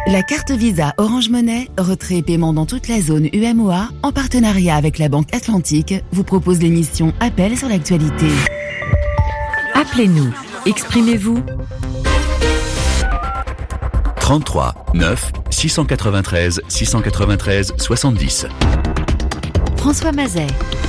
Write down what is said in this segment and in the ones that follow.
La carte Visa Orange Money, retrait et paiement dans toute la zone UMOA, en partenariat avec la Banque Atlantique, vous propose l'émission Appel sur l'actualité. Appelez-nous, exprimez-vous. 33 9 693 693 70. François Mazet.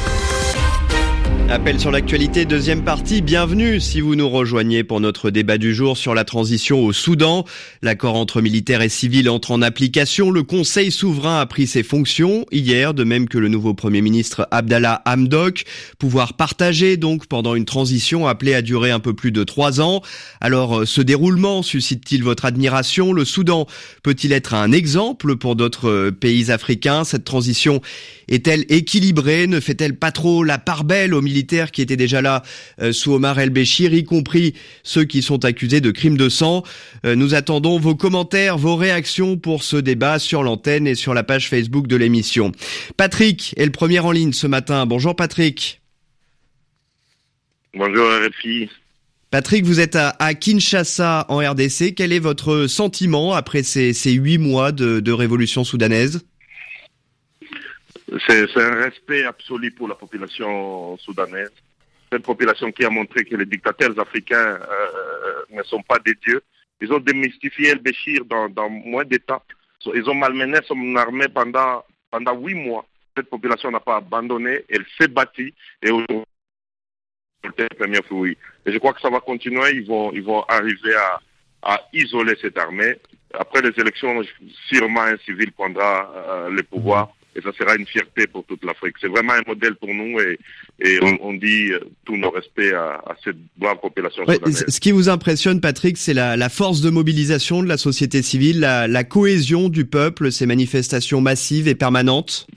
Appel sur l'actualité, deuxième partie. Bienvenue si vous nous rejoignez pour notre débat du jour sur la transition au Soudan. L'accord entre militaires et civils entre en application. Le Conseil souverain a pris ses fonctions hier, de même que le nouveau Premier ministre Abdallah Hamdok. Pouvoir partagé donc pendant une transition appelée à durer un peu plus de 3 ans. Alors, ce déroulement suscite-t-il votre admiration? Le Soudan peut-il être un exemple pour d'autres pays africains? Cette transition est-elle équilibrée? Ne fait-elle pas trop la part belle aux militaires qui étaient déjà là sous Omar el-Béchir, y compris ceux qui sont accusés de crimes de sang? Nous attendons vos commentaires, vos réactions pour ce débat sur l'antenne et sur la page Facebook de l'émission. Patrick est le premier en ligne ce matin. Bonjour Patrick. Bonjour RFI. Patrick, vous êtes à Kinshasa en RDC. Quel est votre sentiment après ces 8 mois de révolution soudanaise? C'est un respect absolu pour la population soudanaise. Cette population qui a montré que les dictateurs africains ne sont pas des dieux. Ils ont démystifié el-Béchir dans moins d'étapes. Ils ont malmené son armée pendant 8 mois. Cette population n'a pas abandonné, elle s'est bâtie et aujourd'hui, c'est le premier fruit. Et je crois que ça va continuer. Ils vont arriver à isoler cette armée. Après les élections, sûrement un civil prendra le pouvoir. Et ça sera une fierté pour toute l'Afrique. C'est vraiment un modèle pour nous et on dit tous nos respects à cette brave population soudanaise. Ce qui vous impressionne, Patrick, c'est la force de mobilisation de la société civile, la cohésion du peuple, ces manifestations massives et permanentes?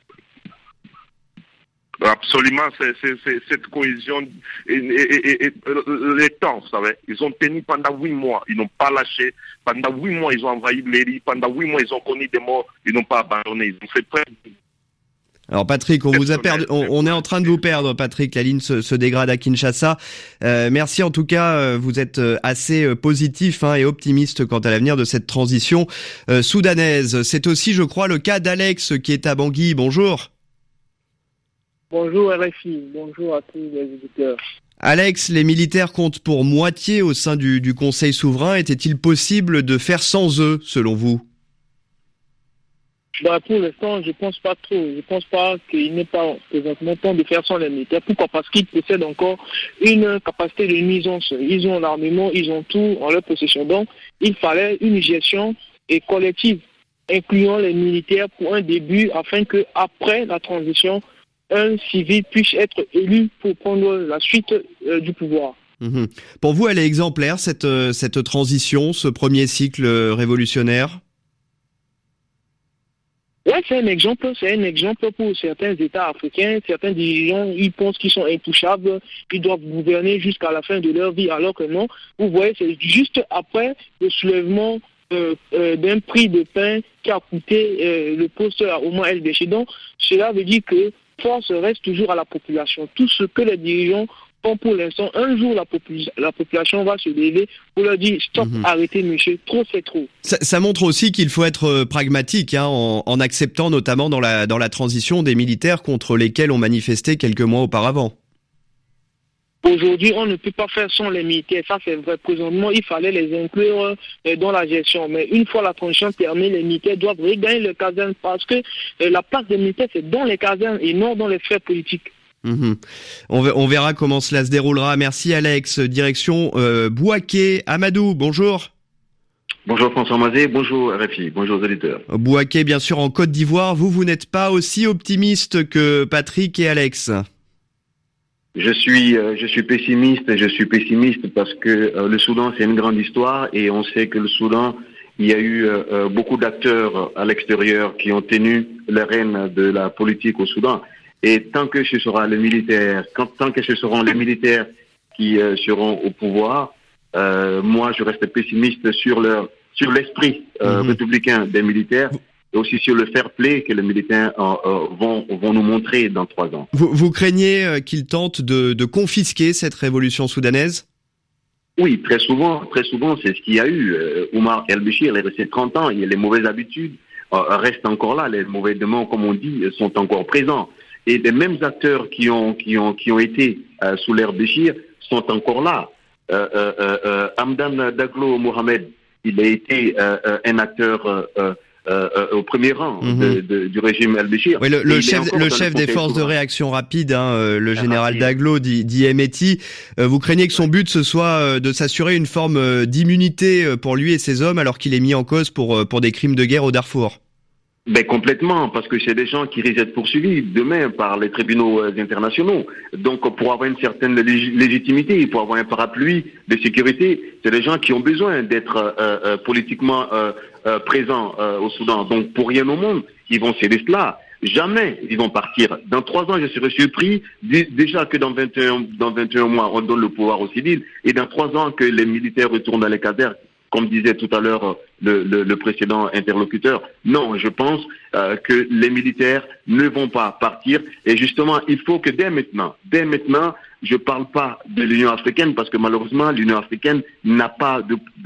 Absolument, c'est cette cohésion et les temps, vous savez. Ils ont tenu pendant 8 mois, ils n'ont pas lâché. Pendant 8 mois, ils ont envahi Léry. Pendant 8 mois, ils ont connu des morts, ils n'ont pas abandonné. Ils ont fait près. Alors Patrick, on vous a perdu, on est en train de vous perdre, Patrick. La ligne se dégrade à Kinshasa. Merci en tout cas, vous êtes assez positif et optimiste quant à l'avenir de cette transition soudanaise. C'est aussi, je crois, le cas d'Alex qui est à Bangui. Bonjour. Bonjour RFI, bonjour à tous les auditeurs. Alex, les militaires comptent pour moitié au sein du Conseil souverain. Était-il possible de faire sans eux, selon vous? Pour l'instant, je pense pas trop. Je pense pas qu'il n'est pas présentement temps de faire sans les militaires. Pourquoi? Parce qu'ils possèdent encore une capacité de nuisance. Ils ont l'armement, ils ont tout en leur possession. Donc, il fallait une gestion collective, incluant les militaires pour un début, afin que après la transition, un civil puisse être élu pour prendre la suite du pouvoir. Pour vous, elle est exemplaire, cette transition, ce premier cycle révolutionnaire? Oui, c'est un exemple pour certains États africains. Certains dirigeants, ils pensent qu'ils sont intouchables, qu'ils doivent gouverner jusqu'à la fin de leur vie, alors que non. Vous voyez, c'est juste après le soulèvement d'un prix de pain qui a coûté le poste à Omar el-Béchir. Donc, cela veut dire que force reste toujours à la population. Tout ce que les dirigeants font pour l'instant, un jour la population va se lever pour leur dire stop, arrêtez monsieur, trop c'est trop. Ça montre aussi qu'il faut être pragmatique en acceptant notamment dans la transition des militaires contre lesquels on manifestait quelques mois auparavant. Aujourd'hui, on ne peut pas faire sans les militaires, ça c'est vrai. Présentement, il fallait les inclure dans la gestion. Mais une fois la transition terminée, les militaires doivent regagner le caserne parce que la place des militaires, c'est dans les casernes et non dans les sphères politiques. On verra comment cela se déroulera. Merci Alex. Direction Bouaké. Amadou, bonjour. Bonjour François Mazet, bonjour RFI, bonjour aux auditeurs. Bouaké, bien sûr, en Côte d'Ivoire. Vous n'êtes pas aussi optimiste que Patrick et Alex? Je suis pessimiste parce que le Soudan, c'est une grande histoire et on sait que le Soudan, il y a eu beaucoup d'acteurs à l'extérieur qui ont tenu les rênes de la politique au Soudan. Et tant que ce seront les militaires qui seront au pouvoir, moi je reste pessimiste sur l'esprit républicain des militaires. Et aussi sur le fair play que les militaires vont nous montrer dans 3 ans. Vous craignez qu'ils tentent de confisquer cette révolution soudanaise? Oui, très souvent, c'est ce qu'il y a eu. Omar el-Béchir, il est resté 30 ans, les mauvaises habitudes restent encore là, les mauvais démons, comme on dit, sont encore présents. Et les mêmes acteurs qui ont été sous l'ère Béchir sont encore là. Hamdan Daglo Mohamed, il a été un acteur au premier rang du régime el-Béchir. Oui, le chef des forces de réaction rapide, le général Daglo dit Hemeti, vous craignez que son but ce soit de s'assurer une forme d'immunité pour lui et ses hommes alors qu'il est mis en cause pour des crimes de guerre au Darfour? Ben complètement, parce que c'est des gens qui risquent d'être poursuivis demain par les tribunaux internationaux. Donc pour avoir une certaine légitimité, pour avoir un parapluie de sécurité, c'est des gens qui ont besoin d'être politiquement présents au Soudan. Donc pour rien au monde, ils vont céder cela. Jamais ils vont partir. Dans 3 ans, je serais surpris déjà que dans 21 mois, on donne le pouvoir aux civils, et dans 3 ans que les militaires retournent dans les casernes, comme disait tout à l'heure le précédent interlocuteur. Non, je pense que les militaires ne vont pas partir. Et justement, il faut que dès maintenant, je ne parle pas de l'Union africaine parce que malheureusement, l'Union africaine n'a pas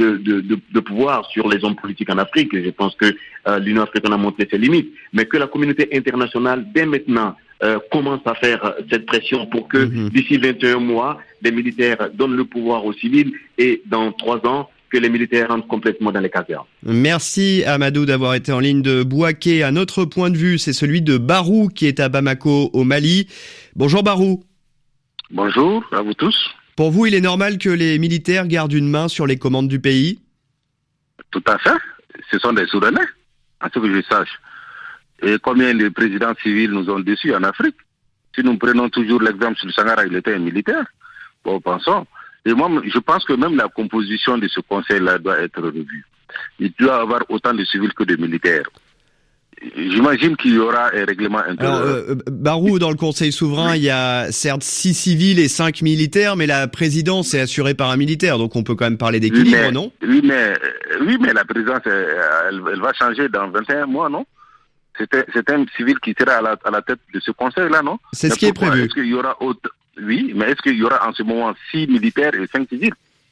de pouvoir sur les hommes politiques en Afrique. Et je pense que l'Union africaine a montré ses limites. Mais que la communauté internationale, dès maintenant, commence à faire cette pression pour que d'ici 21 mois, les militaires donnent le pouvoir aux civils et dans 3 ans, que les militaires rentrent complètement dans les casernes. Merci Amadou d'avoir été en ligne de Bouaké. Un autre point de vue, c'est celui de Barou qui est à Bamako au Mali. Bonjour Barou. Bonjour à vous tous. Pour vous, il est normal que les militaires gardent une main sur les commandes du pays? Tout à fait. Ce sont des Soudanais, à ce que je sache. Et combien de présidents civils nous ont déçus en Afrique? Si nous prenons toujours l'exemple sur Sangara, il était un militaire. Bon, pensons. Et moi, je pense que même la composition de ce conseil-là doit être revue. Il doit y avoir autant de civils que de militaires. J'imagine qu'il y aura un règlement intérieur. Alors, Barou, dans le Conseil souverain, il y a certes 6 civils et 5 militaires, mais la présidence est assurée par un militaire, donc on peut quand même parler d'équilibre, non? Oui, mais la présidence, elle va changer dans 21 mois, non? C'est un civil qui sera à la tête de ce conseil-là, non? C'est ce qui est prévu. Est-ce qu'il y aura Oui, mais est-ce qu'il y aura en ce moment 6 militaires et 5 civils?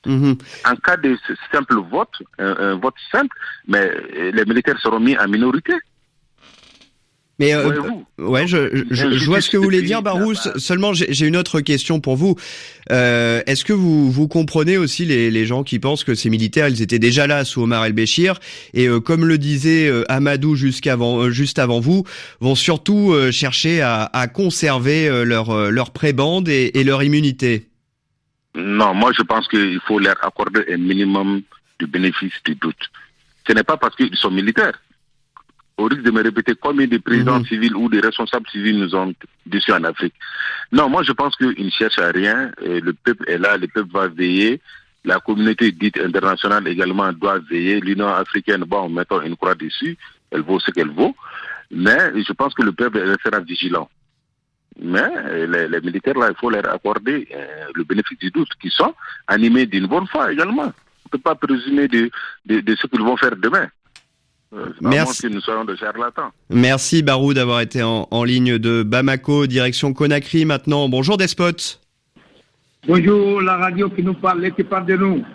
En cas de simple vote, un vote simple, mais les militaires seront mis en minorité. Mais ouais, je vois ce que vous voulez dire, Barou. Seulement, j'ai une autre question pour vous. Est-ce que vous comprenez aussi les gens qui pensent que ces militaires, ils étaient déjà là sous Omar el-Béchir et comme le disait Amadou juste avant vous, vont surtout chercher à conserver leur prébande et leur immunité? Non, moi je pense qu'il faut leur accorder un minimum de bénéfice du doute. Ce n'est pas parce qu'ils sont militaires. Au risque de me répéter, combien de présidents civils ou de responsables civils nous ont déçus en Afrique? Non, moi je pense qu'ils ne cherchent à rien. Le peuple est là, le peuple va veiller. La communauté dite internationale également doit veiller. L'Union africaine, bon, mettons une croix dessus, elle vaut ce qu'elle vaut. Mais je pense que le peuple restera vigilant. Mais les militaires, là, il faut leur accorder le bénéfice du doute, qui sont animés d'une bonne foi également. On ne peut pas présumer de ce qu'ils vont faire demain. Merci. Que nous soyons de charlatans. Merci Barou d'avoir été en ligne de Bamako, direction Conakry maintenant. Bonjour Despote. Bonjour la radio qui nous parle, qui parle de nous.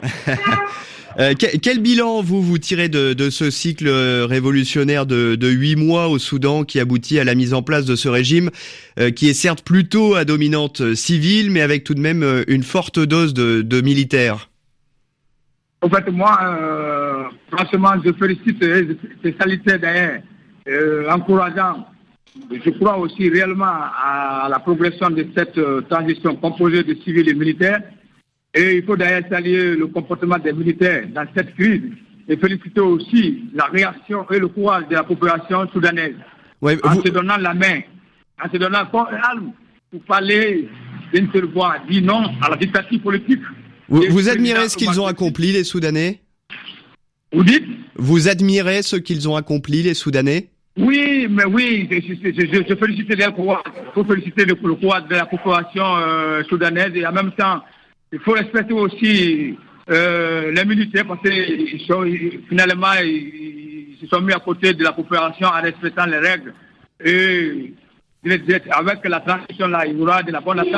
Quel bilan vous tirez de ce cycle révolutionnaire de 8 mois au Soudan qui aboutit à la mise en place de ce régime qui est certes plutôt à dominante civile mais avec tout de même une forte dose de militaires? En fait, moi, franchement, je félicite, c'est salutaire d'ailleurs, encourageant. Je crois aussi réellement à la progression de cette transition composée de civils et militaires. Et il faut d'ailleurs saluer le comportement des militaires dans cette crise et féliciter aussi la réaction et le courage de la population soudanaise se donnant la main, en se donnant l'arme pour parler d'une seule voix, dire non à la dictature politique. Vous admirez ce qu'ils ont accompli, les Soudanais? Vous dites? Vous admirez ce qu'ils ont accompli, les Soudanais? Oui, mais oui, je félicite leur courage. Il faut féliciter le courage de la population soudanaise et en même temps, il faut respecter aussi les militaires parce que finalement, ils se sont mis à côté de la population en respectant les règles. Et avec la transition là, il y aura de la bonne attente.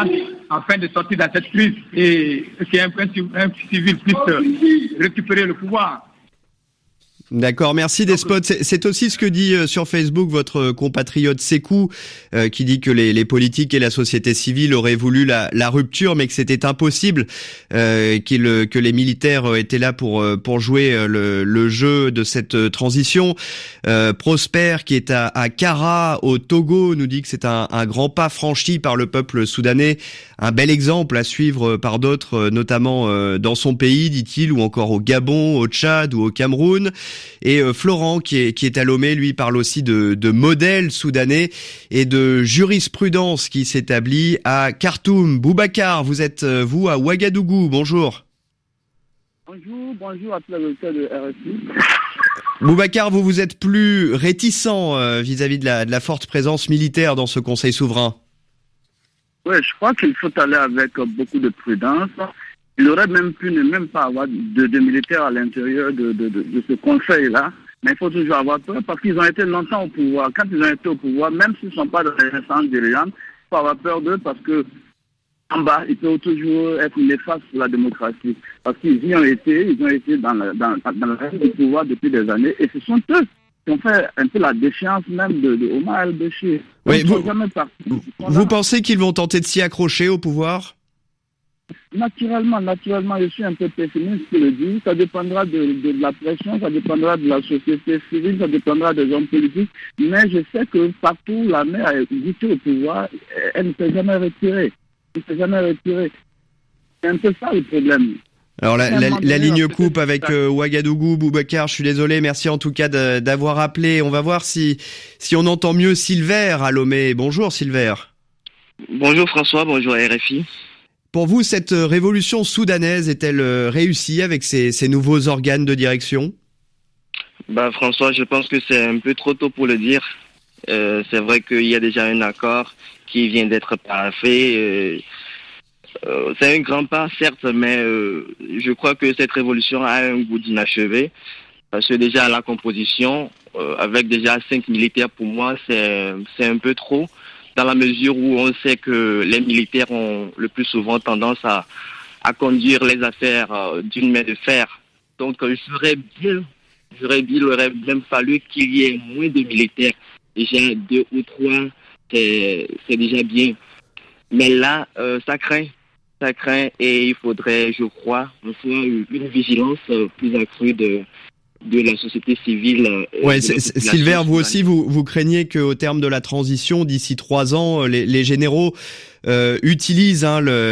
afin de sortir de cette crise et qu'un civil puisse récupérer le pouvoir. D'accord, merci Despote. C'est aussi ce que dit sur Facebook votre compatriote Sékou, qui dit que les politiques et la société civile auraient voulu la rupture, mais que c'était impossible, que les militaires étaient là pour jouer le jeu de cette transition. Prosper, qui est à Kara, au Togo, nous dit que c'est un grand pas franchi par le peuple soudanais, un bel exemple à suivre par d'autres, notamment dans son pays, dit-il, ou encore au Gabon, au Tchad ou au Cameroun. Et Florent, qui est à Lomé, lui parle aussi de modèle soudanais et de jurisprudence qui s'établit à Khartoum. Boubacar, vous êtes, vous, à Ouagadougou. Bonjour. Bonjour à tous les auditeurs de RFI. Boubacar, vous êtes plus réticent vis-à-vis de la forte présence militaire dans ce Conseil souverain. Oui, je crois qu'il faut aller avec beaucoup de prudence. Il aurait même pu ne même pas avoir de militaires à l'intérieur de ce conseil-là. Mais il faut toujours avoir peur parce qu'ils ont été longtemps au pouvoir. Quand ils ont été au pouvoir, même s'ils ne sont pas dans les instances dirigeantes, il faut avoir peur d'eux parce que en bas, ils peuvent toujours être néfastes pour la démocratie. Parce qu'ils y ont été, dans la règle du pouvoir depuis des années. Et ce sont eux qui ont fait un peu la défiance même de Omar el-Béchir. Oui, vous pensez qu'ils vont tenter de s'y accrocher au pouvoir ? Naturellement, je suis un peu pessimiste, je le dis. Ça dépendra de la pression, ça dépendra de la société civile, ça dépendra des hommes politiques. Mais je sais que partout, la mer a goûté au pouvoir, elle ne s'est jamais retirée. C'est un peu ça le problème. Alors la ligne coupe avec Ouagadougou, Boubacar, je suis désolé, merci en tout cas d'avoir appelé. On va voir si on entend mieux Silver à Lomé. Bonjour Silver. Bonjour François, bonjour RFI. Pour vous, cette révolution soudanaise est-elle réussie avec ces nouveaux organes de direction ? François, je pense que c'est un peu trop tôt pour le dire. C'est vrai qu'il y a déjà un accord qui vient d'être paraphé. C'est un grand pas, certes, mais je crois que cette révolution a un goût d'inachevé. Parce que déjà la composition, avec déjà 5 militaires, pour moi, c'est un peu trop. Dans la mesure où on sait que les militaires ont le plus souvent tendance à conduire les affaires d'une main de fer. Donc, il aurait même fallu qu'il y ait moins de militaires. Déjà 2 ou 3, c'est déjà bien. Mais là, ça craint et il faudrait, je crois, une vigilance plus accrue de la société civile. Ouais, Silver, vous aussi, vous craignez qu'au terme de la transition, d'ici 3 ans, les généraux utilisent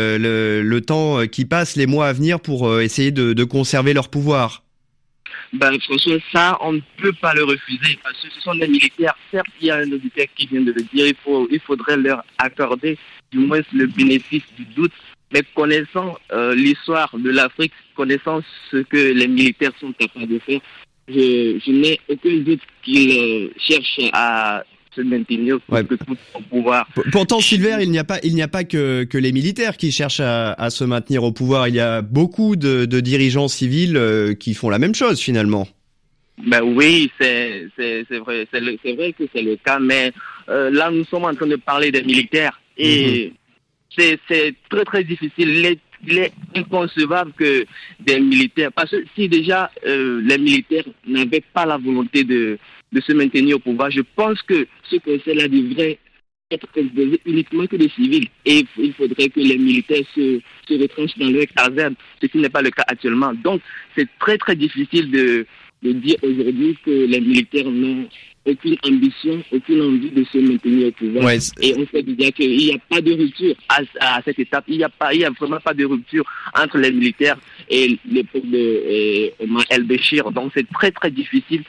le temps qui passe, les mois à venir, pour essayer de conserver leur pouvoir. François, ça, on ne peut pas le refuser, parce que ce sont des militaires. Certes, il y a un auditeur qui vient de le dire, il faudrait leur accorder du moins le bénéfice du doute. Mais connaissant l'histoire de l'Afrique, connaissant ce que les militaires sont capables de faire, je n'ai aucun doute qu'ils cherchent à se maintenir au pouvoir. Pourtant, Silver, il n'y a pas que les militaires qui cherchent à se maintenir au pouvoir. Il y a beaucoup de dirigeants civils qui font la même chose finalement. Oui, c'est vrai. C'est vrai que c'est le cas, mais là, nous sommes en train de parler des militaires et c'est très très difficile. Il est inconcevable que des militaires, parce que si déjà les militaires n'avaient pas la volonté de se maintenir au pouvoir, je pense que ce conseil-là devrait être composé uniquement que de civils. Et il faudrait que les militaires se retranchent dans leur caserne, ce qui n'est pas le cas actuellement. Donc, c'est très très difficile de dire aujourd'hui que les militaires n'ont aucune ambition, aucune envie de se maintenir au pouvoir. Ouais, et on sait déjà qu'il n'y a pas de rupture à cette étape. Il y a vraiment pas de rupture entre les militaires et l'époque de Omar el-Béchir. Donc c'est très très difficile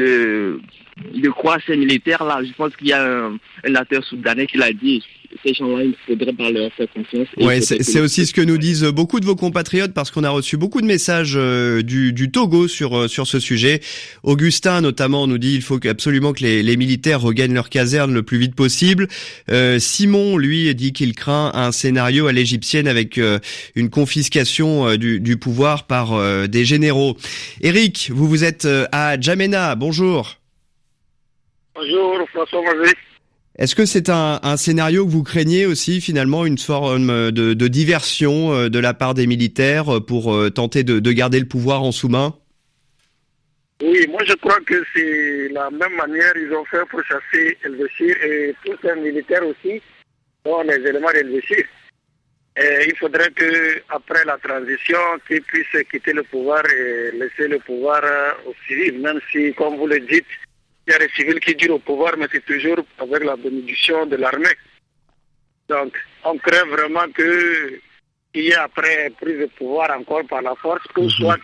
de croire ces militaires-là. Je pense qu'il y a un acteur soudanais qui l'a dit. Ces gens-là, il faudrait pas leur faire confiance. Ouais, c'est aussi ce que nous disent beaucoup de vos compatriotes, parce qu'on a reçu beaucoup de messages du Togo sur ce sujet. Augustin, notamment, nous dit il faut absolument que les militaires regagnent leur caserne le plus vite possible. Simon, lui, dit qu'il craint un scénario à l'égyptienne avec une confiscation du pouvoir par des généraux. Eric, vous êtes à Djamena. Bonjour. Bonjour, François Mazet. Est-ce que c'est un scénario que vous craignez aussi, finalement, une forme de diversion de la part des militaires pour tenter de garder le pouvoir en sous-main? Oui, moi je crois que c'est la même manière ils ont fait pour chasser El-Béchir et tous les militaires aussi ont les éléments d'El-Béchir. Et il faudrait que après la transition, qu'ils puissent quitter le pouvoir et laisser le pouvoir aux civils, même si, comme vous le dites, il y a des civils qui durent au pouvoir, mais c'est toujours avec la bénédiction de l'armée. Donc, on craint vraiment qu'il y ait après prise de pouvoir encore par la force, ou soit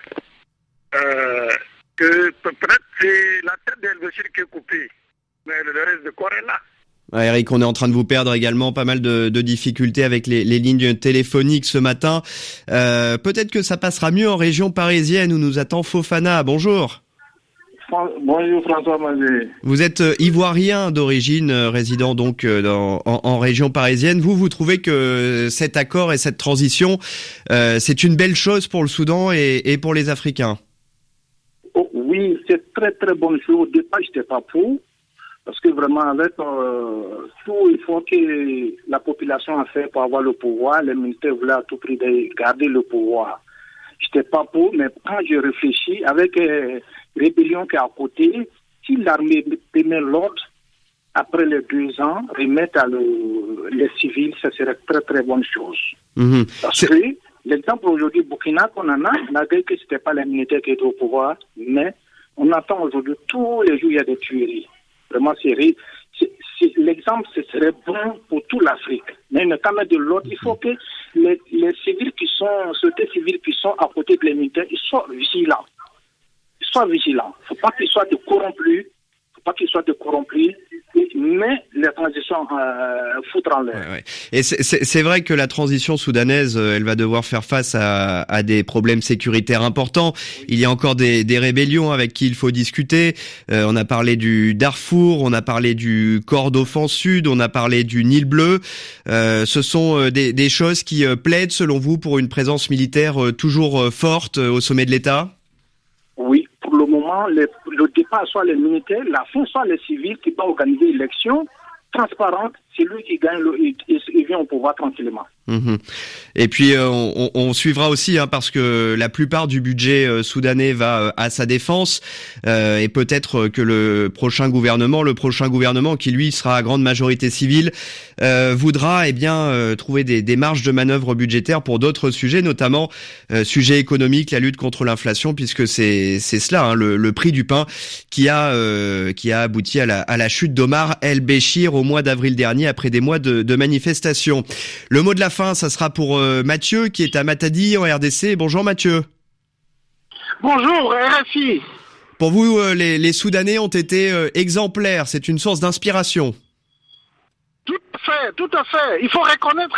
que peut-être c'est la tête d'El-Béchir qui est coupée, mais le reste du corps est là. Ouais, Eric, on est en train de vous perdre également, pas mal de difficultés avec les lignes téléphoniques ce matin. Peut-être que ça passera mieux en région parisienne où nous attend Fofana. Bonjour. Bonjour François Mazet. Vous êtes ivoirien d'origine, résident donc en région parisienne. Vous trouvez que cet accord et cette transition, c'est une belle chose pour le Soudan et pour les Africains? Oh, oui, c'est très très bonne chose. Au départ, je n'étais pas pour. Parce que vraiment, avec tout, il faut que la population a fait pour avoir le pouvoir. Les militaires voulaient à tout prix garder le pouvoir. Je n'étais pas pour, mais quand je réfléchis, avec rébellion qui est à côté, si l'armée met l'ordre, après les 2 ans, remettre les civils, ça serait très très bonne chose. Parce que l'exemple aujourd'hui, Burkina, qu'on en a, malgré que ce n'était pas les militaires qui étaient au pouvoir, mais on attend aujourd'hui, tous les jours, il y a des tueries. Vraiment, l'exemple, ce serait bon pour toute l'Afrique. Mais quand même de l'autre, il faut que les civils qui sont, sociétés civiles qui sont à côté des militaires, ils soient vigilants. Il ne faut pas qu'ils soient corrompus. Mais les transitions foutent en l'air. Ouais. Et c'est vrai que la transition soudanaise, elle va devoir faire face à des problèmes sécuritaires importants. Il y a encore des rébellions avec qui il faut discuter. On a parlé du Darfour, on a parlé du Kordofan Sud, on a parlé du Nil Bleu. Ce sont des choses qui plaident, selon vous, pour une présence militaire toujours forte au sommet de l'État? Oui, pour le moment, le départ soit les militaires, la fin soit les civils qui vont organiser l'élection transparente. C'est lui qui gagne, il vient au pouvoir tranquillement. Et puis on suivra aussi, parce que la plupart du budget soudanais va à sa défense, et peut-être que le prochain gouvernement qui lui sera à grande majorité civile, voudra trouver des marges de manœuvre budgétaires pour d'autres sujets, notamment sujet économique, la lutte contre l'inflation, puisque c'est cela, le prix du pain qui a abouti à la chute d'Omar El-Béchir au mois d'avril dernier, après des mois de manifestations. Le mot de la fin, ça sera pour Mathieu, qui est à Matadi, en RDC. Bonjour Mathieu. Bonjour RFI. Pour vous, les Soudanais ont été exemplaires. C'est une source d'inspiration. Tout à fait. Il faut reconnaître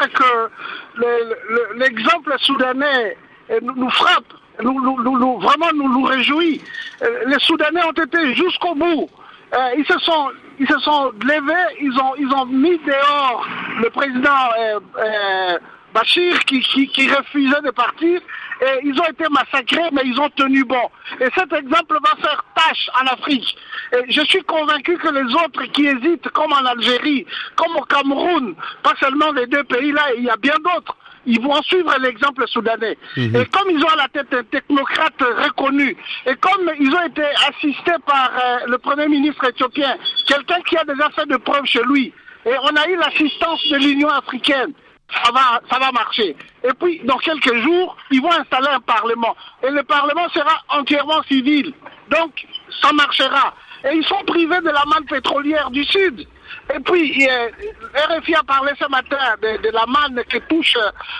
que l'exemple soudanais nous frappe, vraiment nous réjouit. Les Soudanais ont été jusqu'au bout. Ils se sont levés, ils ont mis dehors le président Bachir qui refusait de partir, et ils ont été massacrés, mais ils ont tenu bon. Et cet exemple va faire tâche en Afrique. Et je suis convaincu que les autres qui hésitent, comme en Algérie, comme au Cameroun, pas seulement les 2 pays-là, il y a bien d'autres, ils vont suivre l'exemple soudanais. Et comme ils ont à la tête un technocrate reconnu, et comme ils ont été assistés par le Premier ministre éthiopien, quelqu'un qui a déjà fait de preuves chez lui, et on a eu l'assistance de l'Union africaine, ça va marcher. Et puis, dans quelques jours, ils vont installer un parlement. Et le parlement sera entièrement civil. Donc, ça marchera. Et ils sont privés de la manne pétrolière du Sud. Et puis, RFI a parlé ce matin de la manne que touche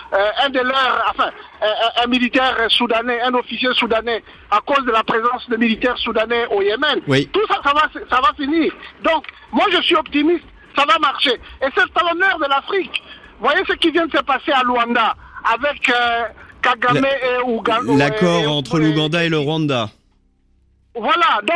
un militaire soudanais, un officier soudanais, à cause de la présence de militaires soudanais au Yémen. Oui. Tout ça, ça va finir. Donc, moi, je suis optimiste, ça va marcher. Et c'est à l'honneur de l'Afrique. Vous voyez ce qui vient de se passer à Luanda, avec Kagame et Ouganda. L'accord entre l'Ouganda et le Rwanda. Voilà. Donc,